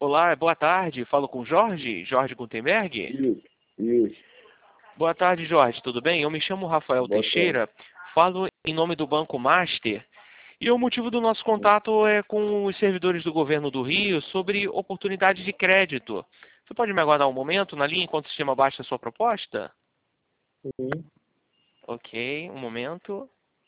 Olá, boa tarde. Falo com Jorge, Jorge Gutenberg. Isso, isso. Boa tarde, Jorge. Tudo bem? Eu me chamo Rafael Boa tarde. Teixeira. Falo em nome do Banco Master. E o motivo do nosso contato é com os servidores do governo do Rio sobre oportunidade de crédito. Você pode me aguardar um momento na linha enquanto o sistema baixa a sua proposta? Sim. Ok, um momento.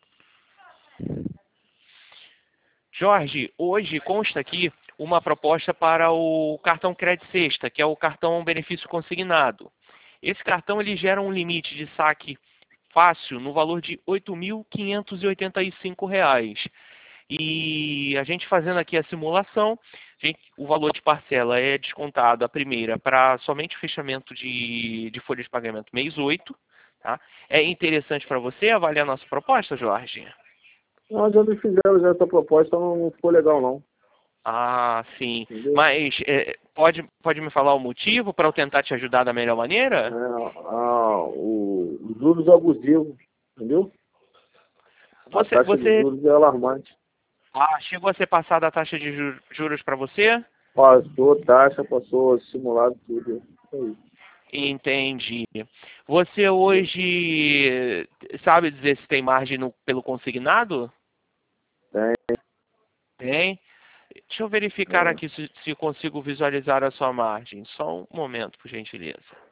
Jorge, hoje consta aqui uma proposta para o cartão Crédito Sexta, que é o cartão benefício consignado. Esse cartão ele gera um limite de saque fácil no valor de R$ 8.585. E a gente fazendo aqui a simulação, o valor de parcela é descontado a primeira para somente fechamento de folha de pagamento mês 8. Tá? É interessante para você avaliar a nossa proposta, Jorge? Nós já me fizeram já essa proposta, não ficou legal não. Ah, sim. Entendeu? Mas pode me falar o motivo para eu tentar te ajudar da melhor É, maneira? os juros abusivos, entendeu? A Você, taxa de você juros é alarmante. chegou a ser passada a taxa de juros para você? Passou taxa, passou simulado tudo. É isso. Entendi. Você Entendeu? hoje sabe dizer se tem margem pelo consignado? Tem. Tem. Deixa eu verificar É. aqui se consigo visualizar a sua margem. Só um momento, por gentileza.